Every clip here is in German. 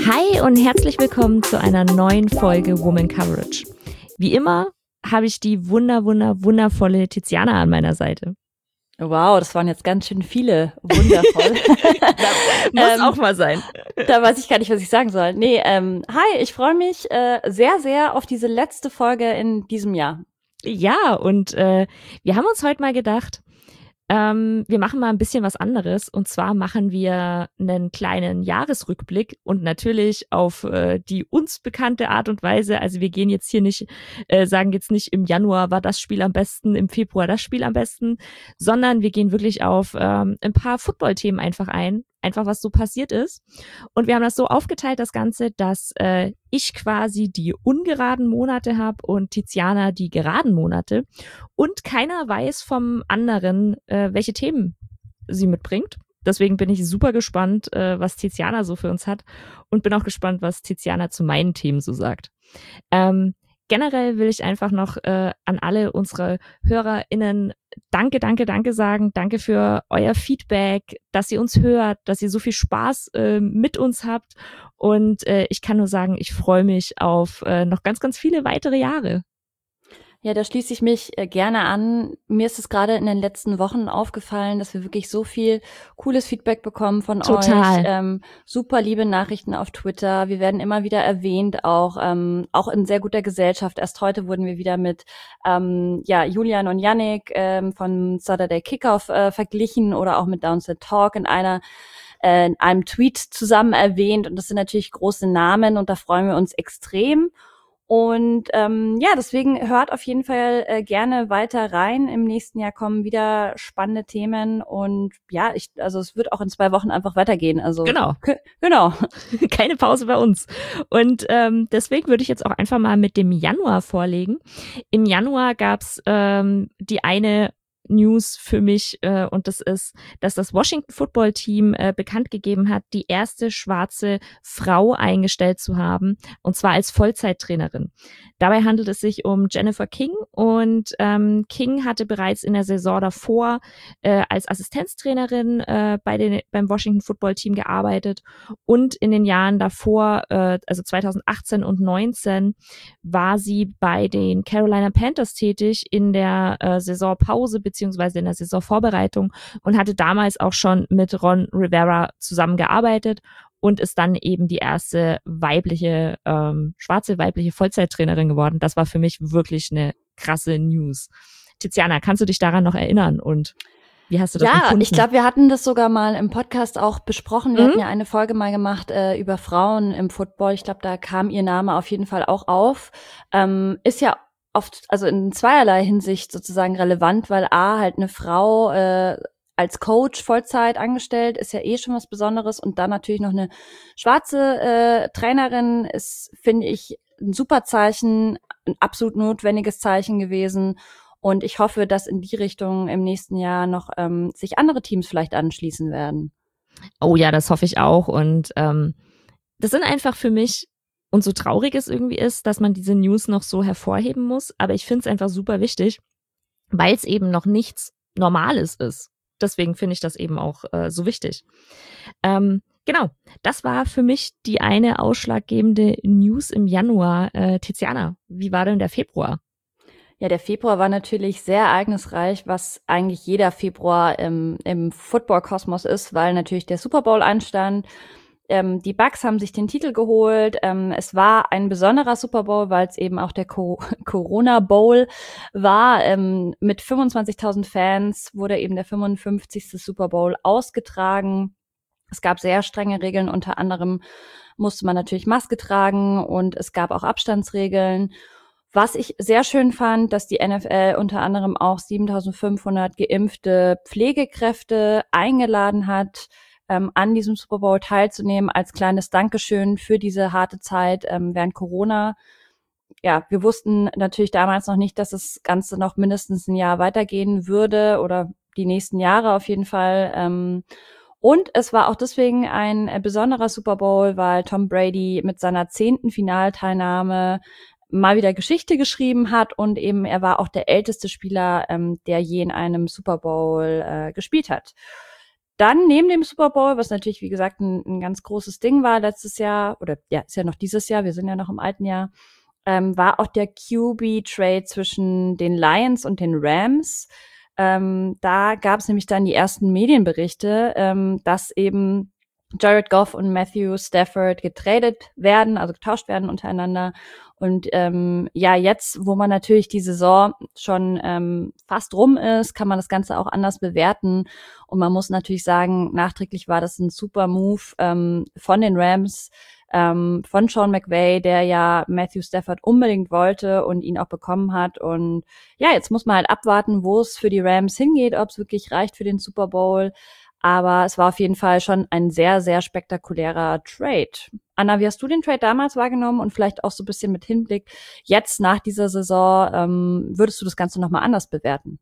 Hi und herzlich willkommen zu einer neuen Folge Woman Coverage. Wie immer habe ich die wundervolle Tiziana an meiner Seite. Wow, das waren jetzt ganz schön viele. Wundervoll. Muss auch mal sein. Da weiß ich gar nicht, was ich sagen soll. Nee, hi, ich freue mich sehr auf diese letzte Folge in diesem Jahr. Ja, und wir haben uns heute mal gedacht, wir machen mal ein bisschen was anderes. Und zwar machen wir einen kleinen Jahresrückblick und natürlich auf die uns bekannte Art und Weise. Also wir gehen jetzt hier nicht, sagen jetzt nicht, im Januar war das Spiel am besten, im Februar das Spiel am besten, sondern wir gehen wirklich auf ein paar Football-Themen einfach ein. Einfach, was so passiert ist. Und wir haben das so aufgeteilt, das Ganze, dass ich quasi die ungeraden Monate habe und Tiziana die geraden Monate. Und keiner weiß vom anderen, welche Themen sie mitbringt. Deswegen bin ich super gespannt, was Tiziana so für uns hat. Und bin auch gespannt, was Tiziana zu meinen Themen so sagt. Generell will ich einfach noch an alle unsere HörerInnen danke sagen. Danke für euer Feedback, dass ihr uns hört, dass ihr so viel Spaß mit uns habt. Und ich kann nur sagen, ich freue mich auf noch ganz viele weitere Jahre. Ja, da schließe ich mich gerne an. Mir ist es gerade in den letzten Wochen aufgefallen, dass wir wirklich so viel cooles Feedback bekommen von euch. Super liebe Nachrichten auf Twitter. Wir werden immer wieder erwähnt, auch in sehr guter Gesellschaft. Erst heute wurden wir wieder mit Julian und Yannick von Saturday Kickoff verglichen oder auch mit Downset Talk in einem Tweet zusammen erwähnt. Und das sind natürlich große Namen und da freuen wir uns extrem. Und deswegen hört auf jeden Fall gerne weiter rein. Im nächsten Jahr kommen wieder spannende Themen und ja, es wird auch in 2 Wochen einfach weitergehen. Also genau. Keine Pause bei uns. Und deswegen würde ich jetzt auch einfach mal mit dem Januar vorlegen. Im Januar gab's die eine News für mich und das ist, dass das Washington Football Team bekannt gegeben hat, die erste schwarze Frau eingestellt zu haben, und zwar als Vollzeittrainerin. Dabei handelt es sich um Jennifer King und King hatte bereits in der Saison davor als Assistenztrainerin beim Washington Football Team gearbeitet und in den Jahren davor, also 2018 und 2019, war sie bei den Carolina Panthers tätig in der Saisonpause beziehungsweise in der Saisonvorbereitung und hatte damals auch schon mit Ron Rivera zusammengearbeitet und ist dann eben die erste schwarze weibliche Vollzeittrainerin geworden. Das war für mich wirklich eine krasse News. Tiziana, kannst du dich daran noch erinnern und wie hast du das empfunden? Ja, ich glaube, wir hatten das sogar mal im Podcast auch besprochen. Wir hatten ja eine Folge mal gemacht über Frauen im Football. Ich glaube, da kam ihr Name auf jeden Fall auch auf. Ist ja oft, also in zweierlei Hinsicht sozusagen relevant, weil halt eine Frau als Coach Vollzeit angestellt ist ja schon was Besonderes und dann natürlich noch eine schwarze Trainerin ist, finde ich, ein super Zeichen, ein absolut notwendiges Zeichen gewesen. Und ich hoffe, dass in die Richtung im nächsten Jahr noch sich andere Teams vielleicht anschließen werden. Oh ja, das hoffe ich auch. Und das sind einfach für mich, und so traurig es irgendwie ist, dass man diese News noch so hervorheben muss, aber ich finde es einfach super wichtig, weil es eben noch nichts Normales ist. Deswegen finde ich das eben auch so wichtig. Genau, das war für mich die eine ausschlaggebende News im Januar. Tiziana, wie war denn der Februar? Ja, der Februar war natürlich sehr ereignisreich, was eigentlich jeder Februar im Football-Kosmos ist, weil natürlich der Super Bowl anstand. Die Bucks haben sich den Titel geholt. Es war ein besonderer Super Bowl, weil es eben auch der Corona Bowl war. Mit 25.000 Fans wurde eben der 55. Super Bowl ausgetragen. Es gab sehr strenge Regeln, unter anderem musste man natürlich Maske tragen und es gab auch Abstandsregeln. Was ich sehr schön fand, dass die NFL unter anderem auch 7.500 geimpfte Pflegekräfte eingeladen hat, an diesem Super Bowl teilzunehmen als kleines Dankeschön für diese harte Zeit während Corona. Ja, wir wussten natürlich damals noch nicht, dass das Ganze noch mindestens ein Jahr weitergehen würde oder die nächsten Jahre auf jeden Fall. Und es war auch deswegen ein besonderer Super Bowl, weil Tom Brady mit seiner 10. Finalteilnahme mal wieder Geschichte geschrieben hat und eben er war auch der älteste Spieler, der je in einem Super Bowl gespielt hat. dann neben dem Super Bowl, was natürlich, wie gesagt, ein ganz großes Ding war letztes Jahr, oder ja, ist ja noch dieses Jahr, wir sind ja noch im alten Jahr, war auch der QB-Trade zwischen den Lions und den Rams. Da gab es nämlich dann die ersten Medienberichte, dass eben Jared Goff und Matthew Stafford getradet werden, also getauscht werden untereinander. Und ja, jetzt, wo man natürlich die Saison schon fast rum ist, kann man das Ganze auch anders bewerten. Und man muss natürlich sagen, nachträglich war das ein super Move von den Rams, von Sean McVay, der ja Matthew Stafford unbedingt wollte und ihn auch bekommen hat. Und ja, jetzt muss man halt abwarten, wo es für die Rams hingeht, ob es wirklich reicht für den Super Bowl. Aber es war auf jeden Fall schon ein sehr, sehr spektakulärer Trade. Anna, wie hast du den Trade damals wahrgenommen und vielleicht auch so ein bisschen mit Hinblick jetzt nach dieser Saison, würdest du das Ganze nochmal anders bewerten?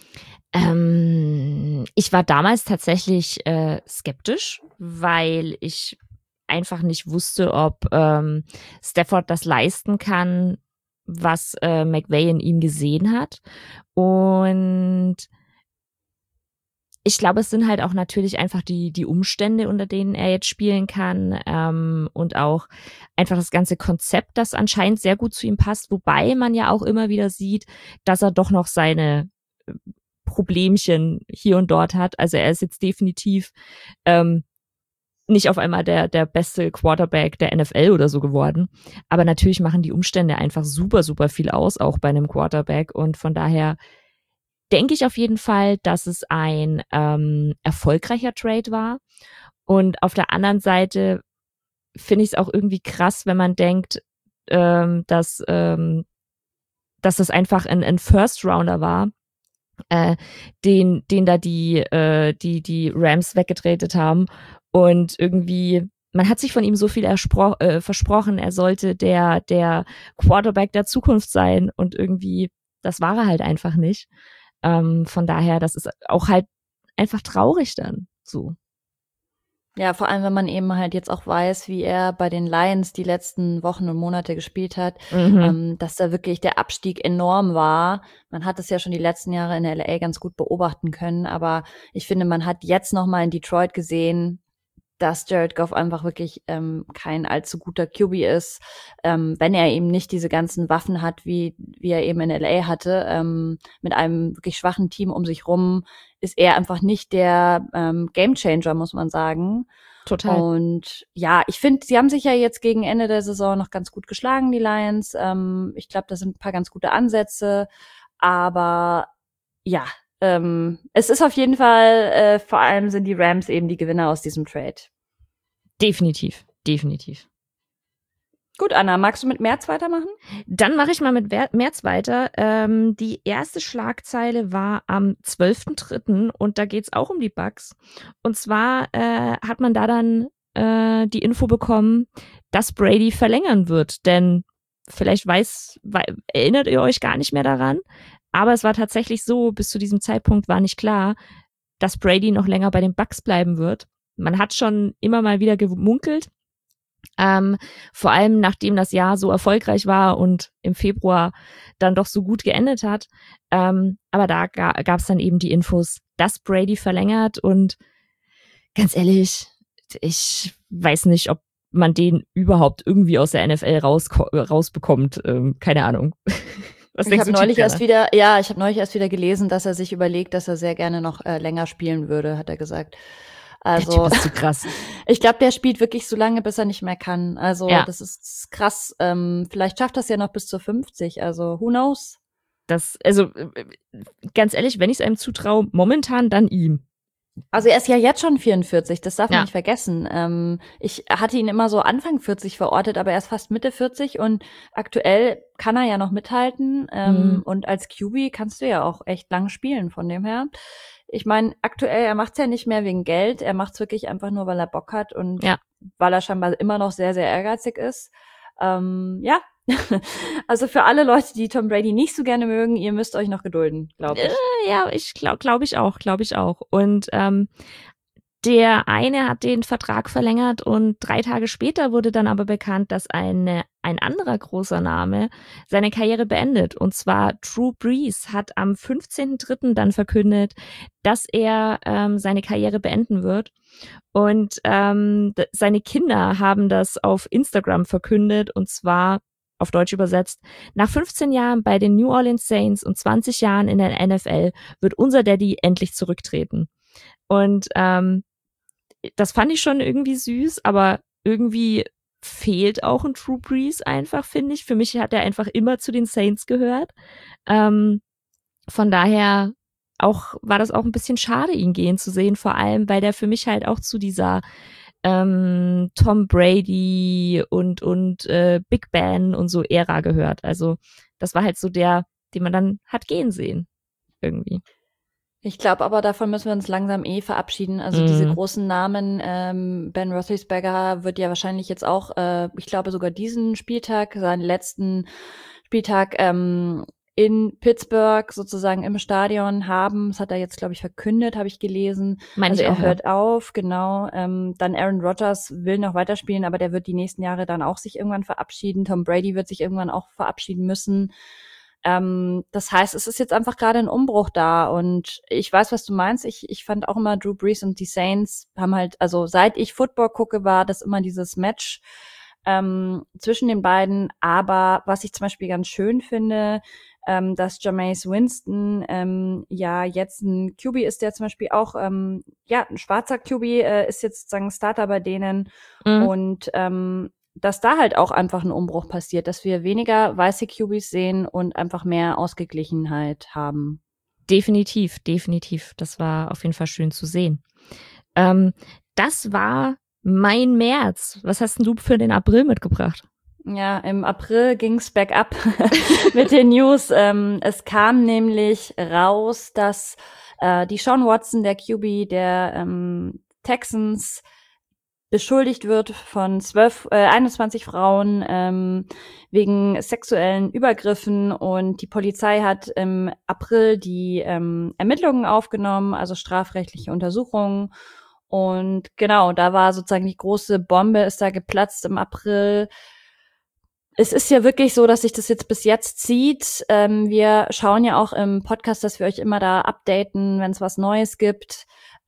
Ich war damals tatsächlich skeptisch, weil ich einfach nicht wusste, ob Stafford das leisten kann, was McVay in ihm gesehen hat. Und ich glaube, es sind halt auch natürlich einfach die Umstände, unter denen er jetzt spielen kann, und auch einfach das ganze Konzept, das anscheinend sehr gut zu ihm passt, wobei man ja auch immer wieder sieht, dass er doch noch seine Problemchen hier und dort hat. Also er ist jetzt definitiv nicht auf einmal der beste Quarterback der NFL oder so geworden. Aber natürlich machen die Umstände einfach super, super viel aus, auch bei einem Quarterback. Und von daher denke ich auf jeden Fall, dass es ein erfolgreicher Trade war. Und auf der anderen Seite finde ich es auch irgendwie krass, wenn man denkt, dass das einfach ein First Rounder war, den da die Rams weggetradet haben. Und irgendwie, man hat sich von ihm so viel versprochen, er sollte der Quarterback der Zukunft sein. Und irgendwie, das war er halt einfach nicht. Von daher, das ist auch halt einfach traurig dann so. Ja, vor allem, wenn man eben halt jetzt auch weiß, wie er bei den Lions die letzten Wochen und Monate gespielt hat, dass da wirklich der Abstieg enorm war. Man hat es ja schon die letzten Jahre in der LA ganz gut beobachten können, aber ich finde, man hat jetzt nochmal in Detroit gesehen, dass Jared Goff einfach wirklich kein allzu guter QB ist, wenn er eben nicht diese ganzen Waffen hat, wie er eben in LA hatte, mit einem wirklich schwachen Team um sich rum, ist er einfach nicht der Gamechanger, muss man sagen. Total. Und ja, ich finde, sie haben sich ja jetzt gegen Ende der Saison noch ganz gut geschlagen, die Lions. Ich glaube, da sind ein paar ganz gute Ansätze, aber ja, es ist auf jeden Fall, vor allem sind die Rams eben die Gewinner aus diesem Trade. Definitiv. Gut, Anna, magst du mit März weitermachen? Dann mache ich mal mit März weiter. Die erste Schlagzeile war am 12.3. und da geht's auch um die Bucks. Und zwar hat man da dann die Info bekommen, dass Brady verlängern wird. Denn vielleicht erinnert ihr euch gar nicht mehr daran, aber es war tatsächlich so, bis zu diesem Zeitpunkt war nicht klar, dass Brady noch länger bei den Bucks bleiben wird. Man hat schon immer mal wieder gemunkelt, vor allem nachdem das Jahr so erfolgreich war und im Februar dann doch so gut geendet hat. Aber da gab es dann eben die Infos, dass Brady verlängert und ganz ehrlich, ich weiß nicht, ob man den überhaupt irgendwie aus der NFL rausbekommt. Keine Ahnung. Ich habe neulich erst wieder gelesen, dass er sich überlegt, dass er sehr gerne noch länger spielen würde, hat er gesagt. Also, der Typ ist zu krass. Ich glaube, der spielt wirklich so lange, bis er nicht mehr kann. Also, ja. Das ist krass. Vielleicht schafft das ja noch bis zur 50. Also, who knows? Ganz ehrlich, wenn ich es einem zutraue, momentan dann ihm. Also er ist ja jetzt schon 44, das darf man nicht vergessen. Ich hatte ihn immer so Anfang 40 verortet, aber er ist fast Mitte 40 und aktuell kann er ja noch mithalten. Und als QB kannst du ja auch echt lang spielen von dem her. Ich meine, aktuell, er macht's ja nicht mehr wegen Geld, er macht's wirklich einfach nur, weil er Bock hat und weil er scheinbar immer noch sehr, sehr ehrgeizig ist. Ja, also für alle Leute, die Tom Brady nicht so gerne mögen, ihr müsst euch noch gedulden, glaube ich. Ja, glaube ich auch. Und der eine hat den Vertrag verlängert und 3 Tage später wurde dann aber bekannt, dass eine ein anderer großer Name seine Karriere beendet. Und zwar Drew Brees hat am 15.03. dann verkündet, dass er seine Karriere beenden wird. Und seine Kinder haben das auf Instagram verkündet, und zwar auf Deutsch übersetzt: Nach 15 Jahren bei den New Orleans Saints und 20 Jahren in der NFL wird unser Daddy endlich zurücktreten. Und das fand ich schon irgendwie süß, aber irgendwie fehlt auch ein Drew Brees einfach, finde ich. Für mich hat er einfach immer zu den Saints gehört. Von daher war das auch ein bisschen schade, ihn gehen zu sehen, vor allem, weil der für mich halt auch zu dieser Tom Brady und Big Ben und so Ära gehört. Also das war halt so der, den man dann hat gehen sehen, irgendwie. Ich glaube aber, davon müssen wir uns langsam verabschieden. Also diese großen Namen, Ben Roethlisberger wird ja wahrscheinlich jetzt auch, ich glaube sogar diesen Spieltag, seinen letzten Spieltag in Pittsburgh sozusagen im Stadion haben. Das hat er jetzt, glaube ich, verkündet, habe ich gelesen. Also er hört auf, genau. Dann Aaron Rodgers will noch weiterspielen, aber der wird die nächsten Jahre dann auch sich irgendwann verabschieden. Tom Brady wird sich irgendwann auch verabschieden müssen. Das heißt, es ist jetzt einfach gerade ein Umbruch da, und ich weiß, was du meinst. Ich fand auch immer, Drew Brees und die Saints haben halt, also seit ich Football gucke, war das immer dieses Match zwischen den beiden. Aber was ich zum Beispiel ganz schön finde, dass Jameis Winston ja jetzt ein QB ist, der zum Beispiel auch ein schwarzer QB ist jetzt sozusagen Starter bei denen, und dass da halt auch einfach ein Umbruch passiert, dass wir weniger weiße QBs sehen und einfach mehr Ausgeglichenheit haben. Definitiv. Das war auf jeden Fall schön zu sehen. Das war mein März. Was hast denn du für den April mitgebracht? Ja, im April ging's back up mit den News. Es kam nämlich raus, dass die Sean Watson, der QB der Texans, beschuldigt wird von 21 Frauen wegen sexuellen Übergriffen, und die Polizei hat im April die Ermittlungen aufgenommen, also strafrechtliche Untersuchungen. Und genau, da war sozusagen die große Bombe, ist da geplatzt im April. Es ist ja wirklich so, dass sich das jetzt bis jetzt zieht. Wir schauen ja auch im Podcast, dass wir euch immer da updaten, wenn es was Neues gibt.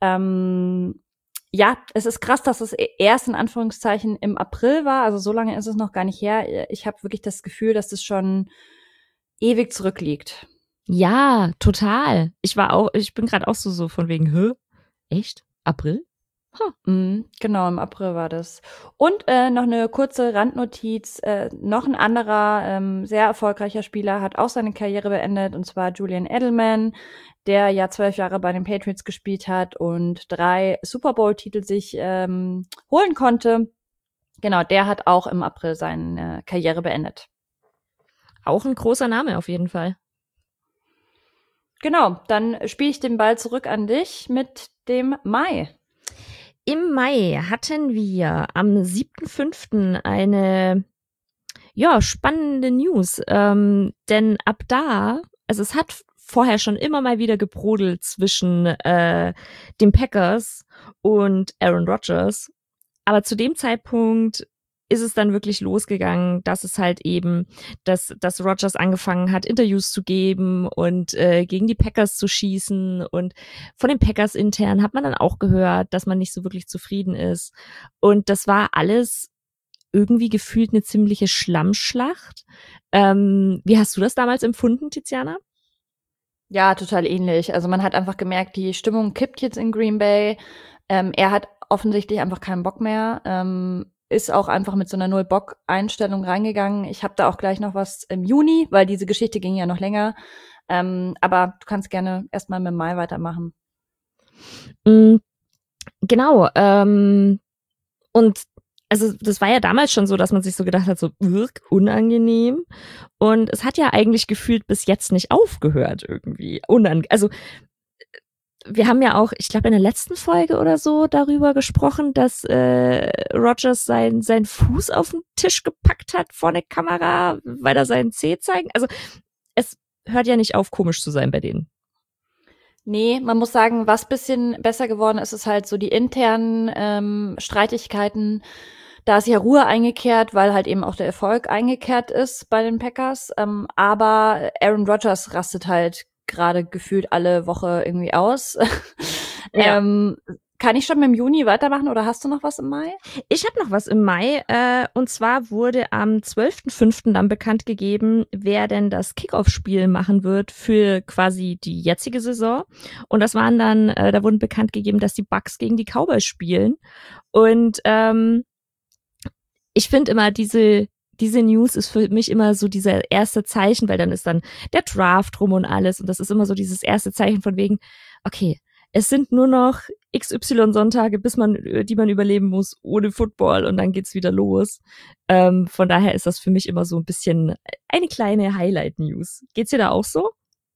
Ja, es ist krass, dass es erst in Anführungszeichen im April war. Also so lange ist es noch gar nicht her. Ich habe wirklich das Gefühl, dass das schon ewig zurückliegt. Ja, total. Ich bin gerade auch so von wegen, echt? April? Genau, im April war das. Und noch eine kurze Randnotiz. Noch ein anderer sehr erfolgreicher Spieler hat auch seine Karriere beendet, und zwar Julian Edelman, der ja 12 Jahre bei den Patriots gespielt hat und 3 Super Bowl-Titel sich holen konnte. Genau, der hat auch im April seine Karriere beendet. Auch ein großer Name auf jeden Fall. Genau, dann spiele ich den Ball zurück an dich mit dem Mai. Im Mai hatten wir am 7.5. eine spannende News, denn ab da, also es hat vorher schon immer mal wieder gebrodelt zwischen den Packers und Aaron Rodgers, aber zu dem Zeitpunkt ist es dann wirklich losgegangen, dass es halt eben, dass Rodgers angefangen hat, Interviews zu geben und gegen die Packers zu schießen, und von den Packers intern hat man dann auch gehört, dass man nicht so wirklich zufrieden ist, und das war alles irgendwie gefühlt eine ziemliche Schlammschlacht. Wie hast du das damals empfunden, Tiziana? Ja, total ähnlich. Also man hat einfach gemerkt, die Stimmung kippt jetzt in Green Bay. Er hat offensichtlich einfach keinen Bock mehr. Ist auch einfach mit so einer Null-Bock-Einstellung reingegangen. Ich habe da auch gleich noch was im Juni, weil diese Geschichte ging ja noch länger. Aber du kannst gerne erstmal mit Mai weitermachen. Genau. Und also das war ja damals schon so, dass man sich so gedacht hat, so unangenehm. Und es hat ja eigentlich gefühlt bis jetzt nicht aufgehört irgendwie. Also wir haben ja auch, ich glaube in der letzten Folge oder so darüber gesprochen, dass Rodgers seinen Fuß auf den Tisch gepackt hat vor der Kamera, weil er seinen Zeh zeigen. Also es hört ja nicht auf, komisch zu sein bei denen. Nee, man muss sagen, was bisschen besser geworden ist, ist halt so die internen Streitigkeiten. Da ist ja Ruhe eingekehrt, weil halt eben auch der Erfolg eingekehrt ist bei den Packers. Aber Aaron Rodgers rastet halt gerade gefühlt alle Woche irgendwie aus. Ja. Kann ich schon mit dem Juni weitermachen oder hast du noch was im Mai? Ich habe noch was im Mai, und zwar wurde am 12.05. dann bekannt gegeben, wer denn das Kickoff-Spiel machen wird für quasi die jetzige Saison. Und das waren dann, da wurden bekannt gegeben, dass die Bucks gegen die Cowboys spielen. Und ich finde immer, diese News ist für mich immer so dieser erste Zeichen, weil dann ist dann der Draft rum und alles. Und das ist immer so dieses erste Zeichen von wegen, okay, es sind nur noch XY-Sonntage, die man überleben muss ohne Football und dann geht's wieder los. Von daher ist das für mich immer so ein bisschen eine kleine Highlight-News. Geht's dir da auch so?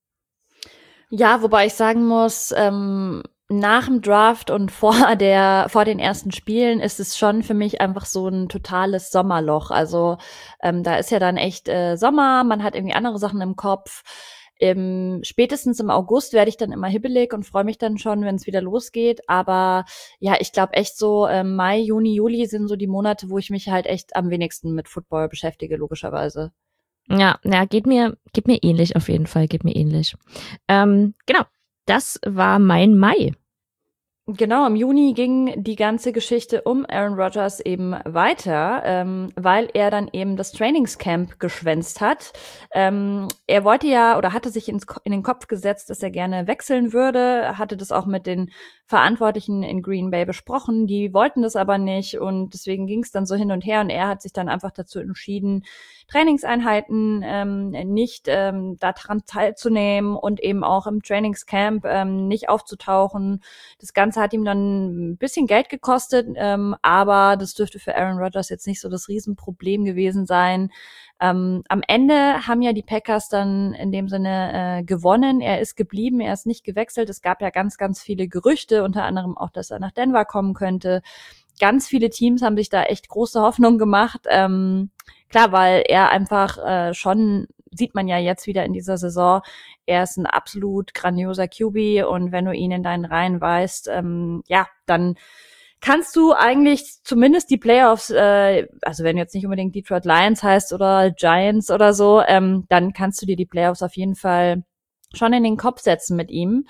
Ja, wobei ich sagen muss, nach dem Draft und vor den ersten Spielen ist es schon für mich einfach so ein totales Sommerloch. Also da ist ja dann echt Sommer, man hat irgendwie andere Sachen im Kopf. Spätestens im August werde ich dann immer hibbelig und freue mich dann schon, wenn es wieder losgeht. Aber ja, ich glaube echt so Mai, Juni, Juli sind so die Monate, wo ich mich halt echt am wenigsten mit Football beschäftige, logischerweise. Ja, geht mir ähnlich auf jeden Fall, geht mir ähnlich. Genau, das war mein Mai. Genau, im Juni ging die ganze Geschichte um Aaron Rodgers eben weiter, weil er dann eben das Trainingscamp geschwänzt hat. Er wollte ja oder hatte sich in den Kopf gesetzt, dass er gerne wechseln würde, hatte das auch mit den Verantwortlichen in Green Bay besprochen. Die wollten das aber nicht und deswegen ging es dann so hin und her und er hat sich dann einfach dazu entschieden, Trainingseinheiten nicht daran teilzunehmen und eben auch im Trainingscamp nicht aufzutauchen. Das Ganze hat ihm dann ein bisschen Geld gekostet, aber das dürfte für Aaron Rodgers jetzt nicht so das Riesenproblem gewesen sein. Am Ende haben ja die Packers dann in dem Sinne gewonnen. Er ist geblieben, er ist nicht gewechselt. Es gab ja ganz, ganz viele Gerüchte, unter anderem auch, dass er nach Denver kommen könnte. Ganz viele Teams haben sich da echt große Hoffnung gemacht. Klar, weil er einfach schon, sieht man ja jetzt wieder in dieser Saison, er ist ein absolut grandioser QB und wenn du ihn in deinen Reihen weißt, ja, dann kannst du eigentlich zumindest die Playoffs, also wenn du jetzt nicht unbedingt Detroit Lions heißt oder Giants oder so, dann kannst du dir die Playoffs auf jeden Fall schon in den Kopf setzen mit ihm.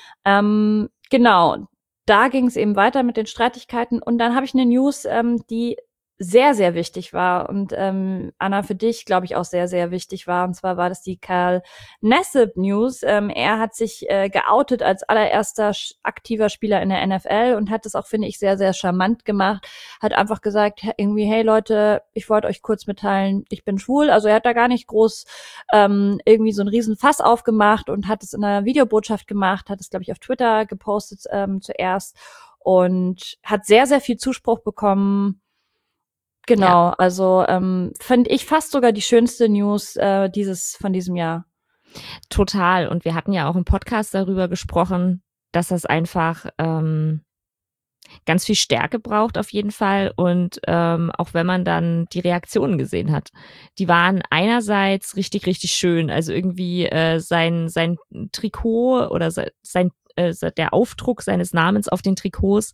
Genau, da ging es eben weiter mit den Streitigkeiten und dann habe ich eine News, die sehr, sehr wichtig war und Anna, für dich, glaube ich, auch sehr, sehr wichtig war. Und zwar war das die Kyle Nassib News. Er hat sich geoutet als allererster aktiver Spieler in der NFL und hat das auch, finde ich, sehr, sehr charmant gemacht. Hat einfach gesagt, irgendwie, hey Leute, ich wollte euch kurz mitteilen, ich bin schwul. Also er hat da gar nicht groß irgendwie so einen riesen Fass aufgemacht und hat es in einer Videobotschaft gemacht, hat es, glaube ich, auf Twitter gepostet zuerst und hat sehr, sehr viel Zuspruch bekommen. Genau, ja. Also finde ich fast sogar die schönste News von diesem Jahr. Total. Und wir hatten ja auch im Podcast darüber gesprochen, dass das einfach ganz viel Stärke braucht auf jeden Fall. Und auch wenn man dann die Reaktionen gesehen hat, die waren einerseits richtig, richtig schön. Also irgendwie sein Trikot oder der Aufdruck seines Namens auf den Trikots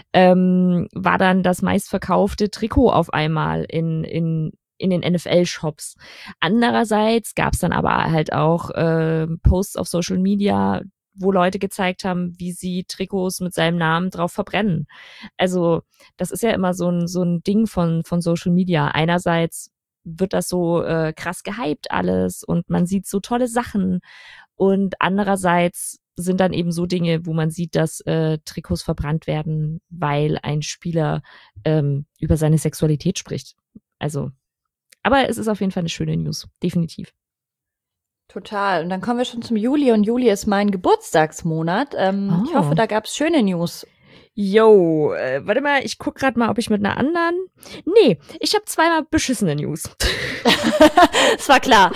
war dann das meistverkaufte Trikot auf einmal in den NFL-Shops. Andererseits gab es dann aber halt auch Posts auf Social Media, wo Leute gezeigt haben, wie sie Trikots mit seinem Namen drauf verbrennen. Also das ist ja immer so ein Ding von Social Media. Einerseits wird das so krass gehypt alles und man sieht so tolle Sachen und andererseits sind dann eben so Dinge, wo man sieht, dass Trikots verbrannt werden, weil ein Spieler über seine Sexualität spricht. Also, aber es ist auf jeden Fall eine schöne News, definitiv. Total. Und dann kommen wir schon zum Juli und Juli ist mein Geburtstagsmonat. Ich hoffe, da gab's schöne News. Yo, warte mal, ich guck gerade mal, ob ich mit einer anderen. Nee, ich habe zweimal beschissene News. Das war klar.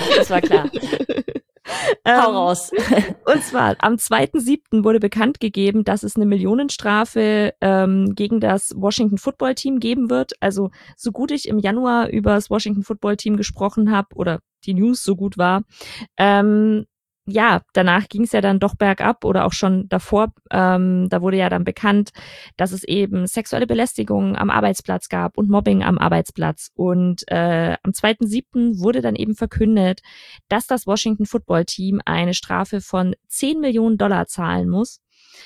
Hau raus. Und zwar am 2.7. wurde bekannt gegeben, dass es eine Millionenstrafe gegen das Washington Football Team geben wird. Also so gut ich im Januar über das Washington Football Team gesprochen habe oder die News so gut war, ja, danach ging es ja dann doch bergab oder auch schon davor. Da wurde ja dann bekannt, dass es eben sexuelle Belästigung am Arbeitsplatz gab und Mobbing am Arbeitsplatz. Und am 2.7. wurde dann eben verkündet, dass das Washington Football Team eine Strafe von $10 Millionen zahlen muss.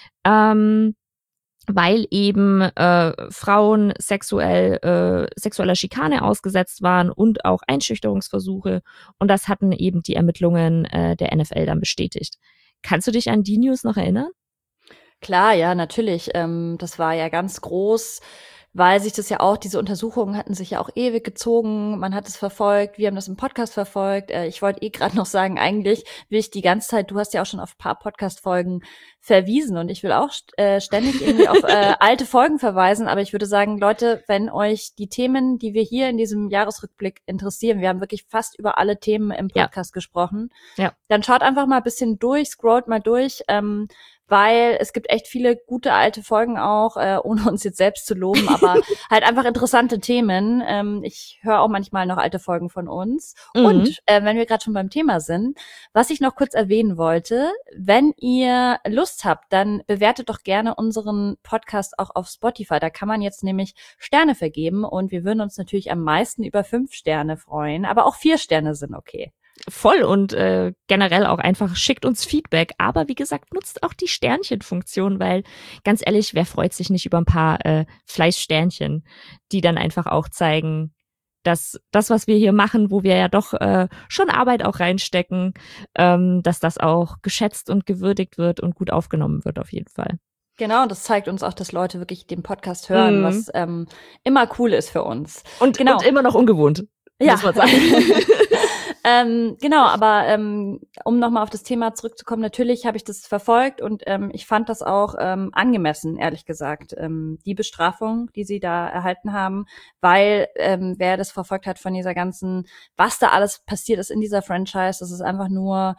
Weil eben Frauen sexueller Schikane ausgesetzt waren und auch Einschüchterungsversuche. Und das hatten eben die Ermittlungen der NFL dann bestätigt. Kannst du dich an die News noch erinnern? Klar, ja, natürlich. Das war ja ganz groß, weil sich das ja auch, diese Untersuchungen hatten sich ja auch ewig gezogen. Man hat es verfolgt, wir haben das im Podcast verfolgt. Ich wollte gerade noch sagen, eigentlich will ich die ganze Zeit, du hast ja auch schon auf ein paar Podcast-Folgen verwiesen und ich will auch ständig irgendwie auf alte Folgen verweisen, aber ich würde sagen, Leute, wenn euch die Themen, die wir hier in diesem Jahresrückblick interessieren, wir haben wirklich fast über alle Themen im Podcast gesprochen, dann schaut einfach mal ein bisschen durch, scrollt mal durch, weil es gibt echt viele gute alte Folgen auch, ohne uns jetzt selbst zu loben, aber halt einfach interessante Themen. Ich höre auch manchmal noch alte Folgen von uns. Und wenn wir gerade schon beim Thema sind, was ich noch kurz erwähnen wollte, wenn ihr Lust habt, dann bewertet doch gerne unseren Podcast auch auf Spotify. Da kann man jetzt nämlich Sterne vergeben und wir würden uns natürlich am meisten über 5 Sterne freuen, aber auch 4 Sterne sind okay. Voll und generell auch einfach schickt uns Feedback. Aber wie gesagt, nutzt auch die Sternchenfunktion, weil ganz ehrlich, wer freut sich nicht über ein paar Fleißsternchen, die dann einfach auch zeigen, dass das, was wir hier machen, wo wir ja doch schon Arbeit auch reinstecken, dass das auch geschätzt und gewürdigt wird und gut aufgenommen wird auf jeden Fall. Genau, das zeigt uns auch, dass Leute wirklich den Podcast hören, was immer cool ist für uns. Und immer noch ungewohnt, muss man sagen. Genau, aber um nochmal auf das Thema zurückzukommen, natürlich habe ich das verfolgt und ich fand das auch angemessen, ehrlich gesagt, die Bestrafung, die sie da erhalten haben, weil wer das verfolgt hat von dieser ganzen, was da alles passiert ist in dieser Franchise, das ist einfach nur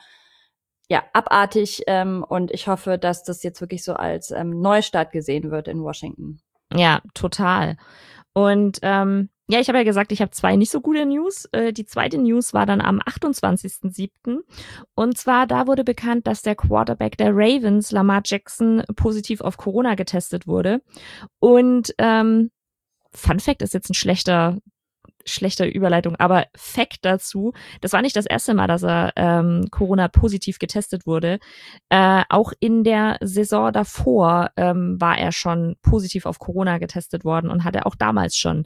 abartig und ich hoffe, dass das jetzt wirklich so als Neustart gesehen wird in Washington. Ja, total. Und ich habe ja gesagt, ich habe 2 nicht so gute News. Die zweite News war dann am 28.07. Und zwar, da wurde bekannt, dass der Quarterback der Ravens, Lamar Jackson, positiv auf Corona getestet wurde. Und Fun Fact ist jetzt ein schlechter Überleitung, aber Fact dazu, das war nicht das erste Mal, dass er Corona positiv getestet wurde. Auch in der Saison davor war er schon positiv auf Corona getestet worden und hatte auch damals schon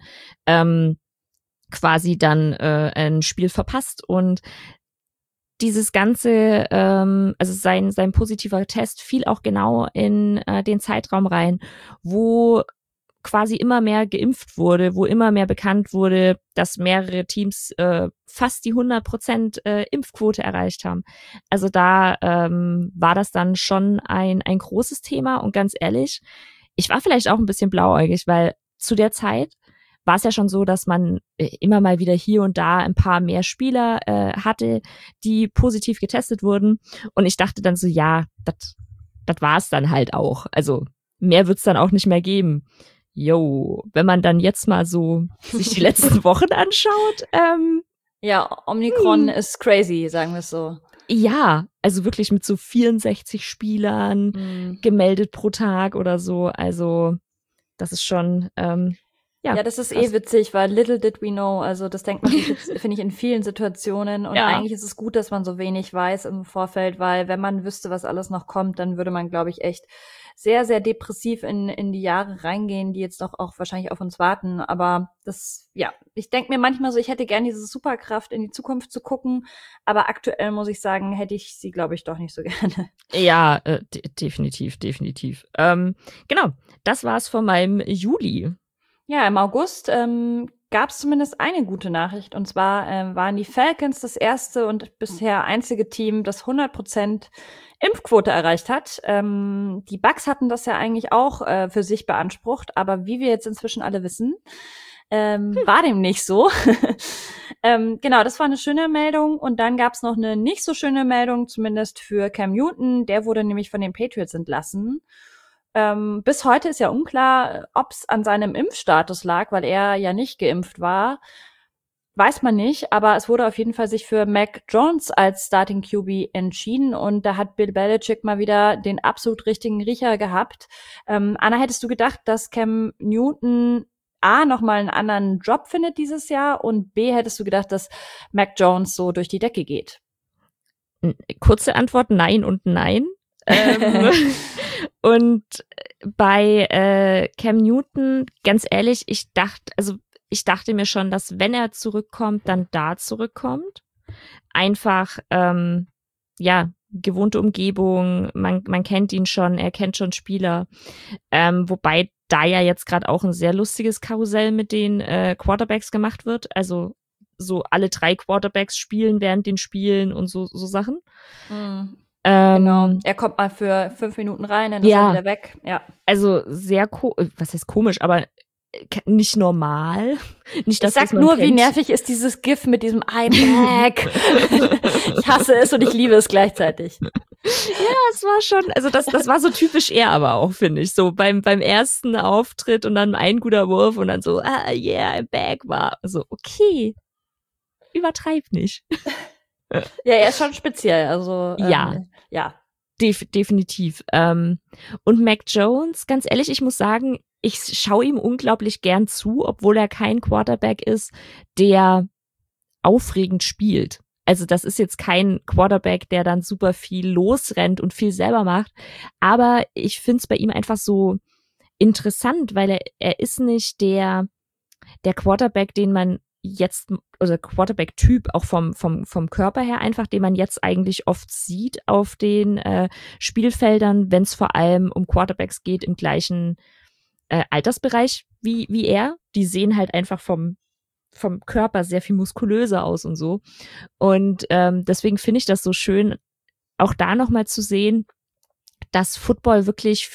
quasi dann ein Spiel verpasst. Und dieses ganze, also sein positiver Test fiel auch genau in den Zeitraum rein, wo quasi immer mehr geimpft wurde, wo immer mehr bekannt wurde, dass mehrere Teams fast die 100% Impfquote erreicht haben. Also da war das dann schon ein großes Thema und ganz ehrlich, ich war vielleicht auch ein bisschen blauäugig, weil zu der Zeit war es ja schon so, dass man immer mal wieder hier und da ein paar mehr Spieler hatte, die positiv getestet wurden und ich dachte dann so, ja, das war es dann halt auch. Also mehr wird's dann auch nicht mehr geben. Wenn man dann jetzt mal so sich die letzten Wochen anschaut. Omikron ist crazy, sagen wir es so. Ja, also wirklich mit so 64 Spielern gemeldet pro Tag oder so. Also das ist schon, das ist krass. Witzig, weil little did we know. Also das denkt man sich jetzt, finde ich, in vielen Situationen. Und eigentlich ist es gut, dass man so wenig weiß im Vorfeld, weil wenn man wüsste, was alles noch kommt, dann würde man, glaube ich, echt sehr, sehr depressiv in die Jahre reingehen, die jetzt doch auch wahrscheinlich auf uns warten. Aber ich denke mir manchmal so, ich hätte gerne diese Superkraft, in die Zukunft zu gucken. Aber aktuell muss ich sagen, hätte ich sie, glaube ich, doch nicht so gerne. Ja, definitiv. Genau, das war's von meinem Juli. Ja, im August gab es zumindest eine gute Nachricht. Und zwar waren die Falcons das erste und bisher einzige Team, das 100% Impfquote erreicht hat. Die Bucks hatten das ja eigentlich auch für sich beansprucht, aber wie wir jetzt inzwischen alle wissen, war dem nicht so. Genau, das war eine schöne Meldung. Und dann gab es noch eine nicht so schöne Meldung, zumindest für Cam Newton. Der wurde nämlich von den Patriots entlassen. Bis heute ist ja unklar, ob es an seinem Impfstatus lag, weil er ja nicht geimpft war. weiß man nicht, aber es wurde auf jeden Fall sich für Mac Jones als Starting QB entschieden und da hat Bill Belichick mal wieder den absolut richtigen Riecher gehabt. Anna, hättest du gedacht, dass Cam Newton A, nochmal einen anderen Job findet dieses Jahr und B, hättest du gedacht, dass Mac Jones so durch die Decke geht? Kurze Antwort, nein und nein. Und bei Cam Newton, ganz ehrlich, ich dachte mir schon, dass wenn er zurückkommt, dann da zurückkommt. Einfach, gewohnte Umgebung, man kennt ihn schon, er kennt schon Spieler. Wobei da ja jetzt gerade auch ein sehr lustiges Karussell mit den Quarterbacks gemacht wird. Also so alle 3 Quarterbacks spielen während den Spielen und so Sachen. Mhm. Genau. Er kommt mal für 5 Minuten rein, dann ist er wieder weg. Ja. Also sehr was heißt komisch, aber nicht normal. Nicht, dass ich sag nur, wie nervig ist dieses GIF mit diesem iMac. Ich hasse es und ich liebe es gleichzeitig. Ja, es war schon, also das war so typisch er aber auch, finde ich. So beim ersten Auftritt und dann ein guter Wurf und dann so, I'm back war. So, okay. Übertreib nicht. Ja, er ist schon speziell, also ja. Definitiv. Und Mac Jones, ganz ehrlich, ich muss sagen, ich schaue ihm unglaublich gern zu, obwohl er kein Quarterback ist, der aufregend spielt. Also das ist jetzt kein Quarterback, der dann super viel losrennt und viel selber macht. Aber ich finde es bei ihm einfach so interessant, weil er ist nicht der Quarterback, den man jetzt, also Quarterback-Typ auch vom Körper her einfach, den man jetzt eigentlich oft sieht auf den Spielfeldern, wenn es vor allem um Quarterbacks geht im gleichen Altersbereich wie er. Die sehen halt einfach vom Körper sehr viel muskulöser aus und so. Und deswegen finde ich das so schön, auch da nochmal zu sehen, dass Football wirklich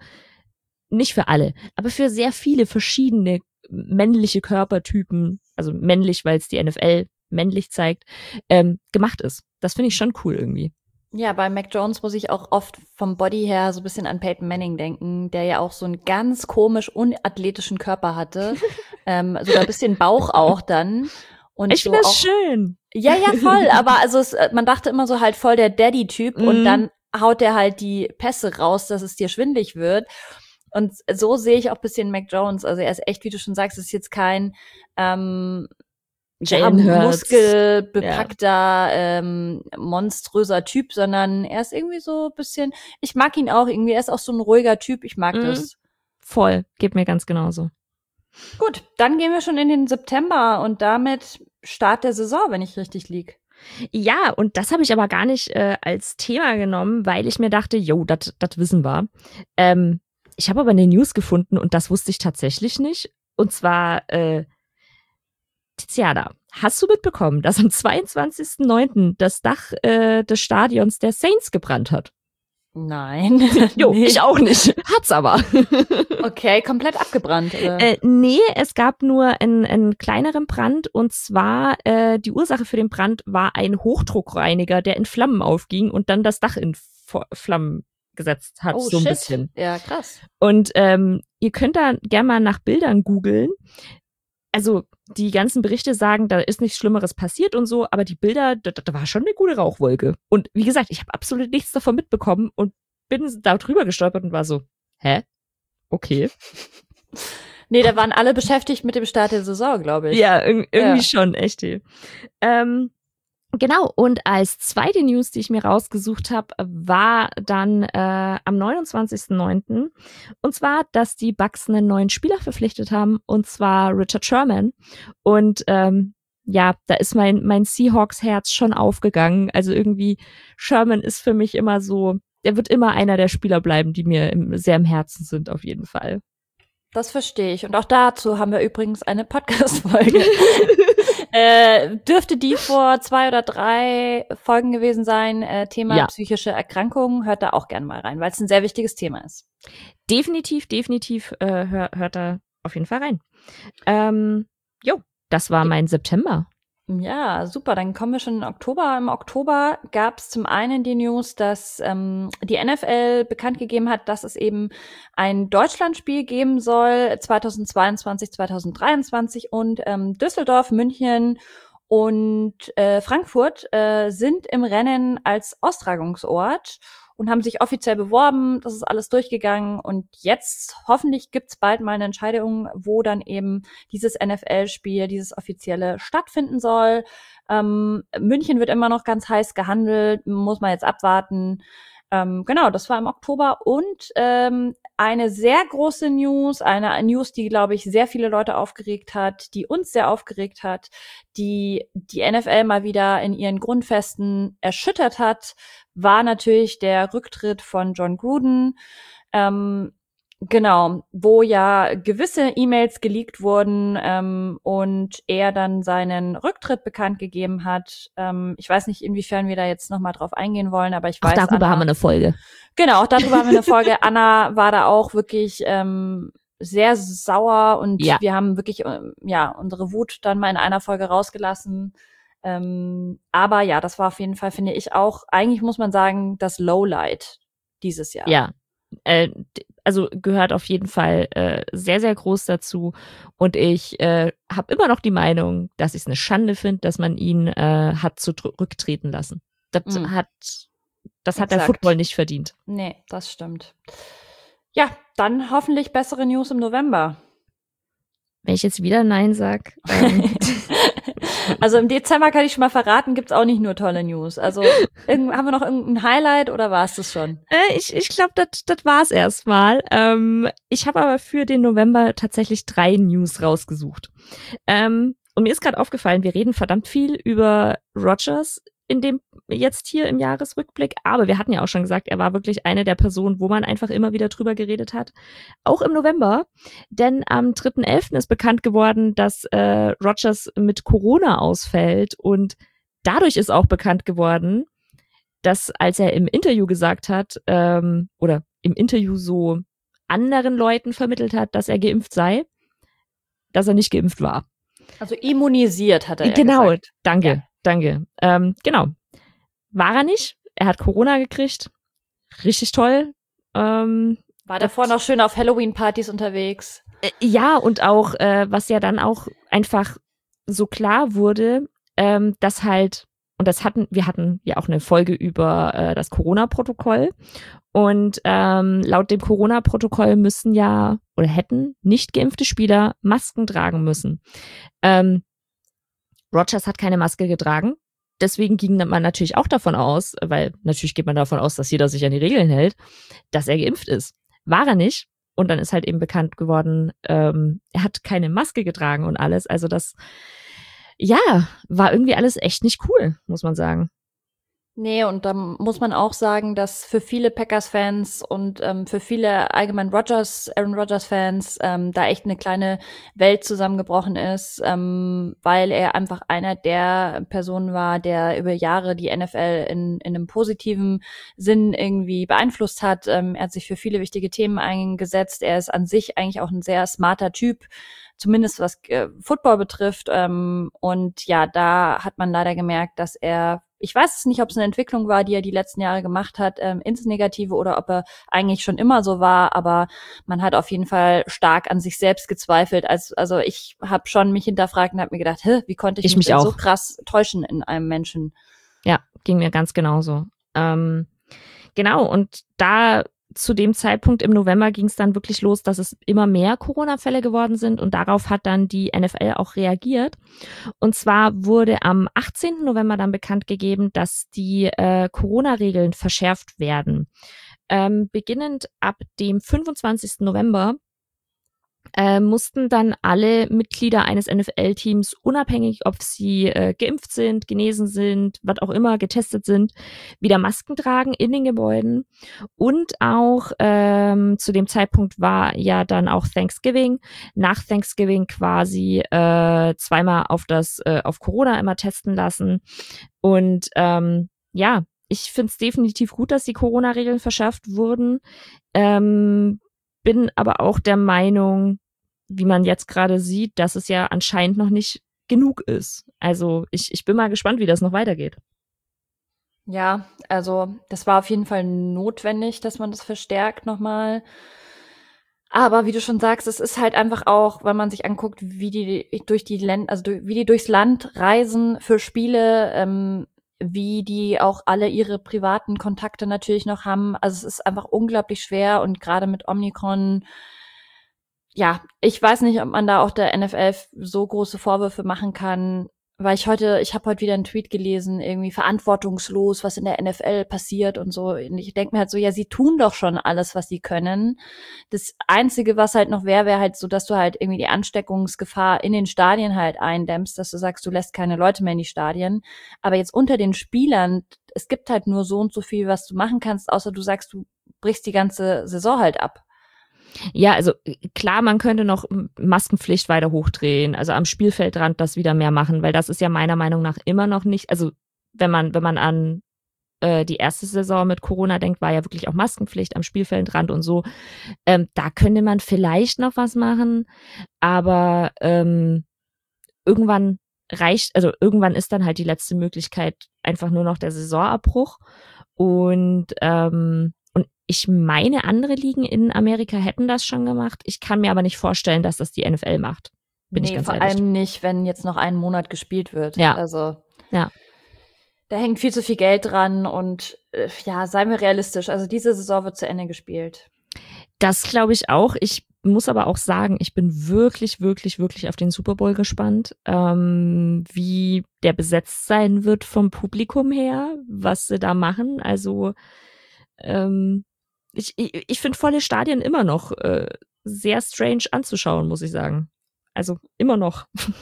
nicht für alle, aber für sehr viele verschiedene männliche Körpertypen, also männlich, weil es die NFL männlich zeigt, gemacht ist. Das finde ich schon cool irgendwie. Ja, bei Mac Jones muss ich auch oft vom Body her so ein bisschen an Peyton Manning denken, der ja auch so einen ganz komisch unathletischen Körper hatte. Sogar ein bisschen Bauch auch dann. Und ich finde das schön. Ja, voll. Aber also man dachte immer so halt voll der Daddy-Typ und dann haut der halt die Pässe raus, dass es dir schwindelig wird. Und so sehe ich auch ein bisschen Mac Jones. Also er ist echt, wie du schon sagst, ist jetzt kein muskelbepackter, monströser Typ, sondern er ist irgendwie so ein bisschen, ich mag ihn auch irgendwie, er ist auch so ein ruhiger Typ, ich mag das. Voll, geht mir ganz genauso. Gut, dann gehen wir schon in den September und damit Start der Saison, wenn ich richtig lieg. Ja, und das habe ich aber gar nicht als Thema genommen, weil ich mir dachte, das wissen wir. Ich habe aber eine News gefunden und das wusste ich tatsächlich nicht. Und zwar, Tiziana, hast du mitbekommen, dass am 22.09. das Dach des Stadions der Saints gebrannt hat? Nein. Jo, nee. Ich auch nicht. Hat's aber. Okay, komplett abgebrannt, oder? Nee, es gab nur einen kleineren Brand und zwar die Ursache für den Brand war ein Hochdruckreiniger, der in Flammen aufging und dann das Dach in Flammen gesetzt hat, so ein bisschen. Ja, krass. Und ihr könnt da gerne mal nach Bildern googeln. Also die ganzen Berichte sagen, da ist nichts Schlimmeres passiert und so, aber die Bilder, da war schon eine gute Rauchwolke. Und wie gesagt, ich habe absolut nichts davon mitbekommen und bin da drüber gestolpert und war so, hä? Okay. Nee, da waren alle beschäftigt mit dem Start der Saison, glaube ich. Ja, irgendwie schon, echt. Genau, und als zweite News, die ich mir rausgesucht habe, war dann am 29.09. Und zwar, dass die Bucks einen neuen Spieler verpflichtet haben, und zwar Richard Sherman. Und da ist mein Seahawks-Herz schon aufgegangen. Also irgendwie, Sherman ist für mich immer so, der wird immer einer der Spieler bleiben, die mir sehr im Herzen sind, auf jeden Fall. Das verstehe ich. Und auch dazu haben wir übrigens eine Podcast-Folge. Dürfte die vor 2 oder 3 Folgen gewesen sein. Thema psychische Erkrankungen. Hört da auch gerne mal rein, weil es ein sehr wichtiges Thema ist. Definitiv. Hört da auf jeden Fall rein. Das war mein September. Ja, super. Dann kommen wir schon in Oktober. Im Oktober gab es zum einen die News, dass die NFL bekannt gegeben hat, dass es eben ein Deutschlandspiel geben soll, 2022, 2023 und Düsseldorf, München und Frankfurt sind im Rennen als Austragungsort und haben sich offiziell beworben. Das ist alles durchgegangen und jetzt hoffentlich gibt's bald mal eine Entscheidung, wo dann eben dieses NFL-Spiel, dieses offizielle stattfinden soll. München wird immer noch ganz heiß gehandelt, muss man jetzt abwarten. Genau, das war im Oktober und eine sehr große News, eine News, die, glaube ich, sehr viele Leute aufgeregt hat, die uns sehr aufgeregt hat, die NFL mal wieder in ihren Grundfesten erschüttert hat, war natürlich der Rücktritt von John Gruden. Genau, wo ja gewisse E-Mails geleakt wurden und er dann seinen Rücktritt bekannt gegeben hat. Ich weiß nicht, inwiefern wir da jetzt nochmal drauf eingehen wollen, aber ich weiß, auch darüber Anna, haben wir eine Folge. Genau, auch darüber haben wir eine Folge. Anna war da auch wirklich sehr sauer und wir haben wirklich unsere Wut dann mal in einer Folge rausgelassen. Aber ja, das war auf jeden Fall, finde ich auch, eigentlich muss man sagen, das Lowlight dieses Jahr. Ja, also gehört auf jeden Fall sehr, sehr groß dazu. Und ich habe immer noch die Meinung, dass ich es eine Schande finde, dass man ihn hat zurücktreten lassen. Das hat der Football nicht verdient. Nee, das stimmt. Ja, dann hoffentlich bessere News im November. Wenn ich jetzt wieder Nein sag. Also im Dezember kann ich schon mal verraten, gibt's auch nicht nur tolle News. Also haben wir noch irgendein Highlight oder war es das schon? Ich glaube, das war's erstmal. Ich habe aber für den November tatsächlich 3 News rausgesucht. Und mir ist gerade aufgefallen, wir reden verdammt viel über Rodgers in dem jetzt hier im Jahresrückblick, aber wir hatten ja auch schon gesagt, er war wirklich eine der Personen, wo man einfach immer wieder drüber geredet hat, auch im November, denn am 3.11. ist bekannt geworden, dass Rodgers mit Corona ausfällt und dadurch ist auch bekannt geworden, dass als er im Interview gesagt hat, oder im Interview so anderen Leuten vermittelt hat, dass er geimpft sei, dass er nicht geimpft war. Also immunisiert hat er genau, gesagt. Danke. Genau. War er nicht. Er hat Corona gekriegt. Richtig toll. War davor noch schön auf Halloween-Partys unterwegs. Ja, und auch, was ja dann auch einfach so klar wurde, dass halt, und wir hatten ja auch eine Folge über das Corona-Protokoll. Und laut dem Corona-Protokoll müssen ja oder hätten nicht geimpfte Spieler Masken tragen müssen. Rodgers hat keine Maske getragen. Deswegen ging man natürlich auch davon aus, weil natürlich geht man davon aus, dass jeder sich an die Regeln hält, dass er geimpft ist. War er nicht. Und dann ist halt eben bekannt geworden, er hat keine Maske getragen und alles. Also das, ja, war irgendwie alles echt nicht cool, muss man sagen. Nee, und da muss man auch sagen, dass für viele Packers-Fans und für viele allgemein Aaron Rodgers-Fans da echt eine kleine Welt zusammengebrochen ist, weil er einfach einer der Personen war, der über Jahre die NFL in einem positiven Sinn irgendwie beeinflusst hat. Er hat sich für viele wichtige Themen eingesetzt. Er ist an sich eigentlich auch ein sehr smarter Typ, zumindest was Football betrifft. Und ja, da hat man leider gemerkt, dass er, ich weiß es nicht, ob es eine Entwicklung war, die er die letzten Jahre gemacht hat, ins Negative oder ob er eigentlich schon immer so war, aber man hat auf jeden Fall stark an sich selbst gezweifelt. Also ich habe schon mich hinterfragt und habe mir gedacht, wie konnte ich mich denn so krass täuschen in einem Menschen? Ja, ging mir ganz genauso. Genau, und da zu dem Zeitpunkt im November ging es dann wirklich los, dass es immer mehr Corona-Fälle geworden sind und darauf hat dann die NFL auch reagiert. Und zwar wurde am 18. November dann bekannt gegeben, dass die Corona-Regeln verschärft werden. Beginnend ab dem 25. November mussten dann alle Mitglieder eines NFL-Teams, unabhängig ob sie geimpft sind, genesen sind, was auch immer, getestet sind, wieder Masken tragen in den Gebäuden. Und auch zu dem Zeitpunkt war ja dann auch Thanksgiving. Nach Thanksgiving quasi zweimal auf Corona immer testen lassen. Und ja, ich finde es definitiv gut, dass die Corona-Regeln verschärft wurden. Bin aber auch der Meinung, wie man jetzt gerade sieht, dass es ja anscheinend noch nicht genug ist. Also ich bin mal gespannt, wie das noch weitergeht. Ja, also das war auf jeden Fall notwendig, dass man das verstärkt nochmal. Aber wie du schon sagst, es ist halt einfach auch, wenn man sich anguckt, wie die durch die Länder, also wie die durchs Land reisen für Spiele, wie die auch alle ihre privaten Kontakte natürlich noch haben. Also es ist einfach unglaublich schwer und gerade mit Omikron, ja, ich weiß nicht, ob man da auch der NFL so große Vorwürfe machen kann, weil ich habe heute wieder einen Tweet gelesen, irgendwie verantwortungslos, was in der NFL passiert und so. Und ich denke mir halt so, ja, sie tun doch schon alles, was sie können. Das Einzige, was halt noch wäre halt so, dass du halt irgendwie die Ansteckungsgefahr in den Stadien halt eindämmst, dass du sagst, du lässt keine Leute mehr in die Stadien. Aber jetzt unter den Spielern, es gibt halt nur so und so viel, was du machen kannst, außer du sagst, du brichst die ganze Saison halt ab. Ja, also klar, man könnte noch Maskenpflicht weiter hochdrehen, also am Spielfeldrand das wieder mehr machen, weil das ist ja meiner Meinung nach immer noch nicht, also wenn man an die erste Saison mit Corona denkt, war ja wirklich auch Maskenpflicht am Spielfeldrand und so. Da könnte man vielleicht noch was machen, aber irgendwann ist dann halt die letzte Möglichkeit einfach nur noch der Saisonabbruch und ich meine, andere Ligen in Amerika hätten das schon gemacht. Ich kann mir aber nicht vorstellen, dass das die NFL macht. Bin ich ganz vor ehrlich. allem nicht, wenn jetzt noch einen Monat gespielt wird. Ja. Also, ja. Da hängt viel zu viel Geld dran und ja, seien wir realistisch. Also diese Saison wird zu Ende gespielt. Das glaube ich auch. Ich muss aber auch sagen, ich bin wirklich, wirklich, wirklich auf den Super Bowl gespannt, wie der besetzt sein wird vom Publikum her, was sie da machen. Also ich finde volle Stadien immer noch sehr strange anzuschauen, muss ich sagen. Also immer noch.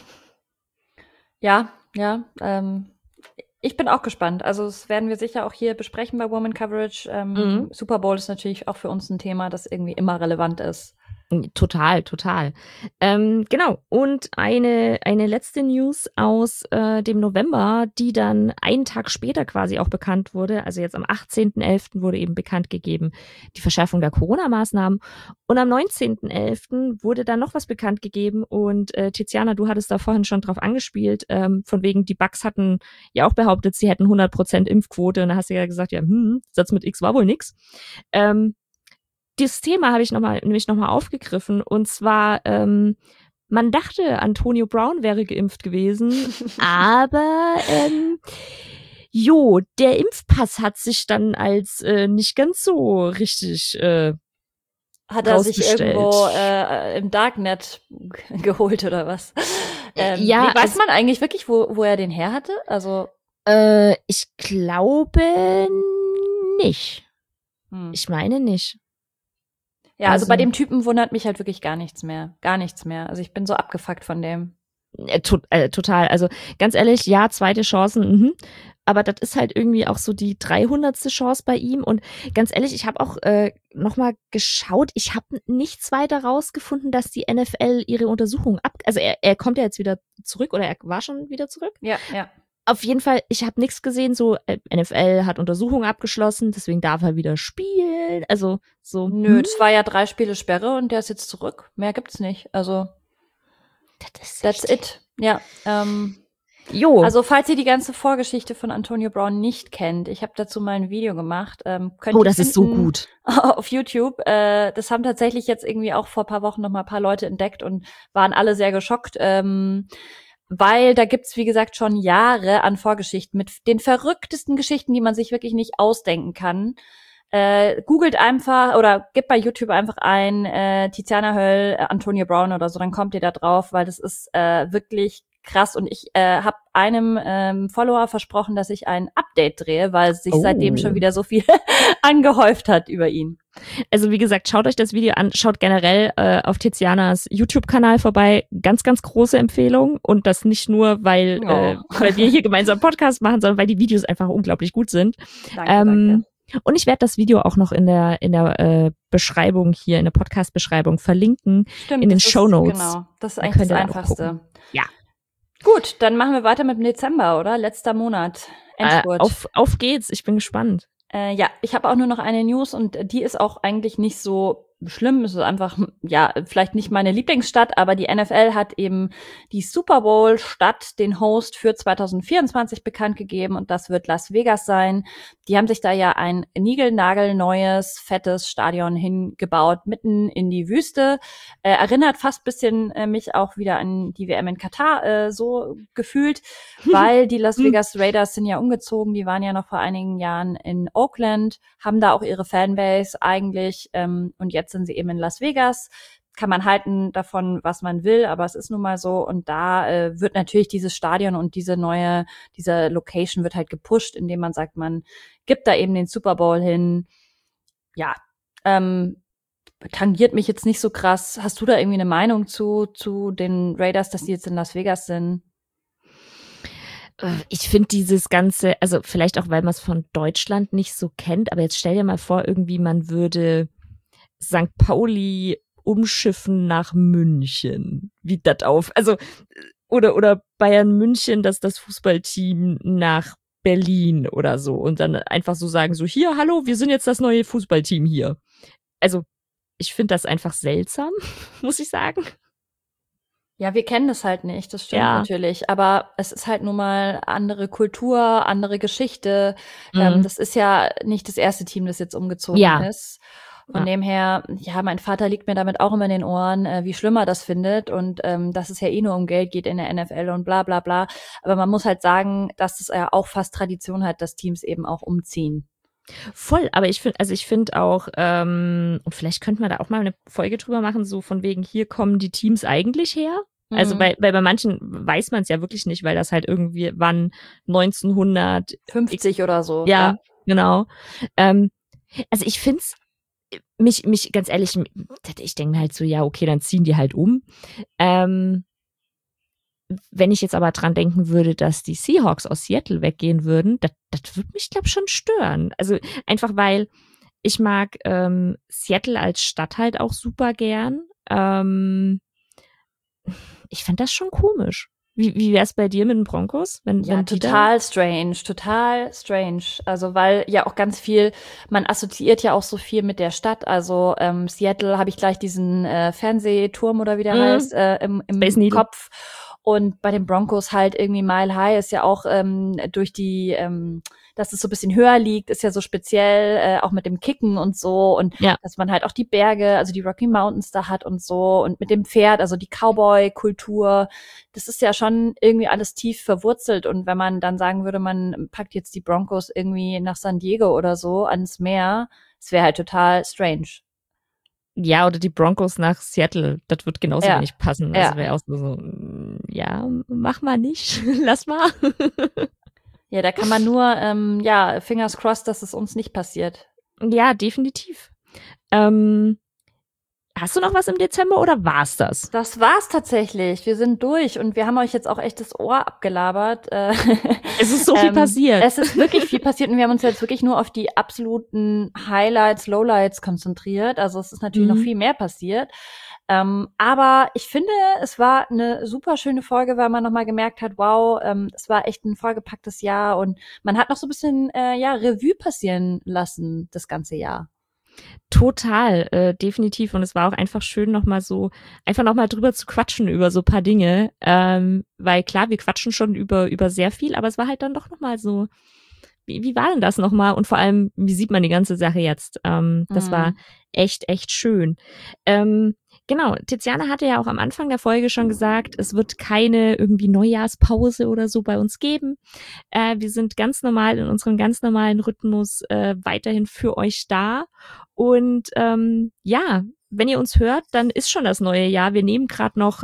Ja. Ich bin auch gespannt. Also das werden wir sicher auch hier besprechen bei Woman Coverage. Super Bowl ist natürlich auch für uns ein Thema, das irgendwie immer relevant ist. Total. Genau. Und eine letzte News aus dem November, die dann einen Tag später quasi auch bekannt wurde. Also jetzt am 18.11. wurde eben bekannt gegeben, die Verschärfung der Corona-Maßnahmen. Und am 19.11. wurde dann noch was bekannt gegeben. Und Tiziana, du hattest da vorhin schon drauf angespielt, von wegen, die Bucks hatten ja auch behauptet, sie hätten 100% Impfquote. Und da hast du ja gesagt, ja, Satz mit X war wohl nix. Dieses Thema habe ich nämlich nochmal aufgegriffen und zwar, man dachte, Antonio Brown wäre geimpft gewesen, aber der Impfpass hat sich dann als nicht ganz so richtig hat er sich irgendwo im Darknet geholt oder was? Weiß man eigentlich wirklich, wo er den her hatte? Also ich glaube nicht. Ich meine nicht. Ja, also bei dem Typen wundert mich halt wirklich gar nichts mehr. Gar nichts mehr. Also ich bin so abgefuckt von dem. Total. Also ganz ehrlich, ja, zweite Chancen, aber das ist halt irgendwie auch so die 300. Chance bei ihm. Und ganz ehrlich, ich habe auch nochmal geschaut, ich habe nichts weiter rausgefunden, dass die NFL ihre Untersuchung also er kommt ja jetzt wieder zurück oder er war schon wieder zurück. Ja. Auf jeden Fall, ich habe nichts gesehen, so NFL hat Untersuchungen abgeschlossen, deswegen darf er wieder spielen, also so. Nö, das war ja 3 Spiele Sperre und der ist jetzt zurück. Mehr gibt's nicht, also that's it. Ja, Also falls ihr die ganze Vorgeschichte von Antonio Brown nicht kennt, ich habe dazu mal ein Video gemacht. Könnt ihr das ist so gut. Auf YouTube. Das haben tatsächlich jetzt irgendwie auch vor ein paar Wochen noch mal ein paar Leute entdeckt und waren alle sehr geschockt. Weil da gibt's, wie gesagt, schon Jahre an Vorgeschichten mit den verrücktesten Geschichten, die man sich wirklich nicht ausdenken kann. Googelt einfach oder gebt bei YouTube einfach ein Tiziana Höll, Antonio Brown oder so, dann kommt ihr da drauf, weil das ist wirklich krass. Und ich habe einem Follower versprochen, dass ich ein Update drehe, weil sich seitdem schon wieder so viel angehäuft hat über ihn. Also wie gesagt, schaut euch das Video an, schaut generell auf Tizianas YouTube-Kanal vorbei. Ganz, ganz große Empfehlung. Und das nicht nur, weil wir hier gemeinsam Podcast machen, sondern weil die Videos einfach unglaublich gut sind. Danke. Und ich werde das Video auch noch in der Beschreibung hier, in der Podcast-Beschreibung verlinken. Stimmt, in den Shownotes. Genau, das ist eigentlich das Einfachste. Ja. Gut, dann machen wir weiter mit dem Dezember, oder? Letzter Monat. Endspurt. Auf geht's, ich bin gespannt. Ja, ich habe auch nur noch eine News und die ist auch eigentlich nicht so schlimm. Es ist einfach, ja, vielleicht nicht meine Lieblingsstadt, aber die NFL hat eben die Super Bowl-Stadt, den Host für 2024 bekannt gegeben und das wird Las Vegas sein. Die haben sich da ja ein niegelnagelneues, fettes Stadion hingebaut, mitten in die Wüste. Erinnert fast bisschen mich auch wieder an die WM in Katar, so gefühlt, weil die Las Vegas Raiders sind ja umgezogen, die waren ja noch vor einigen Jahren in Oakland, haben da auch ihre Fanbase eigentlich und jetzt sind sie eben in Las Vegas. Kann man halten davon, was man will, aber es ist nun mal so. Und da wird natürlich dieses Stadion und diese Location wird halt gepusht, indem man sagt, man gibt da eben den Super Bowl hin. Ja, tangiert mich jetzt nicht so krass. Hast du da irgendwie eine Meinung zu den Raiders, dass die jetzt in Las Vegas sind? Ich finde dieses Ganze, also vielleicht auch, weil man es von Deutschland nicht so kennt, aber jetzt stell dir mal vor, irgendwie man würde St. Pauli umschiffen nach München. Wie das also, oder Bayern München, dass das Fußballteam nach Berlin oder so und dann einfach so sagen, so hier, hallo, wir sind jetzt das neue Fußballteam hier. Also, ich finde das einfach seltsam, muss ich sagen. Ja, wir kennen das halt nicht, das stimmt natürlich, aber es ist halt nun mal andere Kultur, andere Geschichte. Das ist ja nicht das erste Team, das jetzt umgezogen ist. Von dem her, ja, mein Vater liegt mir damit auch immer in den Ohren, wie schlimm er das findet und dass es ja eh nur um Geld geht in der NFL und bla bla bla. Aber man muss halt sagen, dass es ja auch fast Tradition hat, dass Teams eben auch umziehen. Voll, aber ich finde auch, und vielleicht könnten wir da auch mal eine Folge drüber machen, so von wegen, hier kommen die Teams eigentlich her. Also bei manchen weiß man es ja wirklich nicht, weil das halt irgendwie wann 1950 oder so. Ja, genau. Also ich find's mich ganz ehrlich, ich denke mir halt so, ja, okay, dann ziehen die halt um. Wenn ich jetzt aber dran denken würde, dass die Seahawks aus Seattle weggehen würden, das würde mich, glaube ich, schon stören. Also einfach, weil ich mag Seattle als Stadt halt auch super gern. Ich fand das schon komisch. Wie wär's bei dir mit den Broncos? Total strange. Also weil ja auch ganz viel, man assoziiert ja auch so viel mit der Stadt. Also Seattle habe ich gleich diesen Fernsehturm oder wie der heißt im Kopf. Und bei den Broncos halt irgendwie Mile High ist ja auch durch die, dass es so ein bisschen höher liegt, ist ja so speziell, auch mit dem Kicken und so. Und dass man halt auch die Berge, also die Rocky Mountains da hat und so. Und mit dem Pferd, also die Cowboy-Kultur, das ist ja schon irgendwie alles tief verwurzelt. Und wenn man dann sagen würde, man packt jetzt die Broncos irgendwie nach San Diego oder so ans Meer, das wäre halt total strange. Ja, oder die Broncos nach Seattle, das wird genauso wenig passen. Also wäre auch so, ja, mach mal nicht, lass mal. Ja, da kann man nur, fingers crossed, dass es uns nicht passiert. Ja, definitiv. Hast du noch was im Dezember oder war's das? Das war's tatsächlich. Wir sind durch und wir haben euch jetzt auch echt das Ohr abgelabert. Es ist so viel passiert. Es ist wirklich viel passiert und wir haben uns jetzt wirklich nur auf die absoluten Highlights, Lowlights konzentriert. Also es ist natürlich noch viel mehr passiert. Aber ich finde, es war eine super schöne Folge, weil man nochmal gemerkt hat, wow, es war echt ein vollgepacktes Jahr und man hat noch so ein bisschen Revue passieren lassen das ganze Jahr. Total, definitiv. Und es war auch einfach schön, nochmal drüber zu quatschen über so ein paar Dinge. Weil klar, wir quatschen schon über sehr viel, aber es war halt dann doch nochmal so, wie war denn das nochmal? Und vor allem, wie sieht man die ganze Sache jetzt? Das war echt, echt schön. Genau, Tiziana hatte ja auch am Anfang der Folge schon gesagt, es wird keine irgendwie Neujahrspause oder so bei uns geben. Wir sind ganz normal in unserem ganz normalen Rhythmus weiterhin für euch da. Und wenn ihr uns hört, dann ist schon das neue Jahr. Wir nehmen gerade noch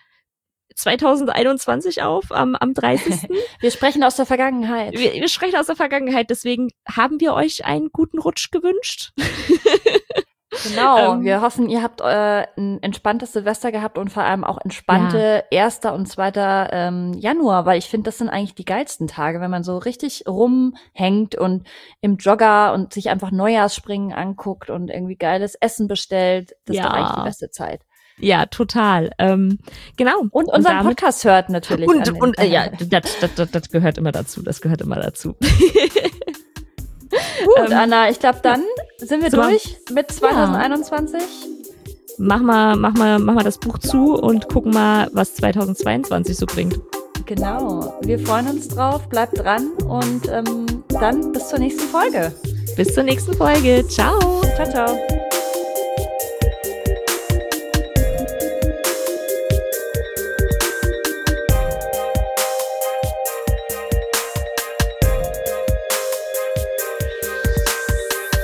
2021 auf, am 30. Wir sprechen aus der Vergangenheit. Wir sprechen aus der Vergangenheit, deswegen haben wir euch einen guten Rutsch gewünscht. Genau, wir hoffen, ihr habt ein entspanntes Silvester gehabt und vor allem auch entspannte 1. und 2. Januar, weil ich finde, das sind eigentlich die geilsten Tage, wenn man so richtig rumhängt und im Jogger und sich einfach Neujahrsspringen anguckt und irgendwie geiles Essen bestellt. Das ist doch eigentlich die beste Zeit. Ja, total. Genau. Und unseren Podcast hört natürlich. Und das gehört immer dazu. Das gehört immer dazu. Gut, Anna, ich glaube, dann Sind wir durch mit 2021? Ja. Mach mal das Buch zu und gucken mal, was 2022 so bringt. Genau. Wir freuen uns drauf. Bleibt dran und dann bis zur nächsten Folge. Bis zur nächsten Folge. Ciao. Ciao, ciao.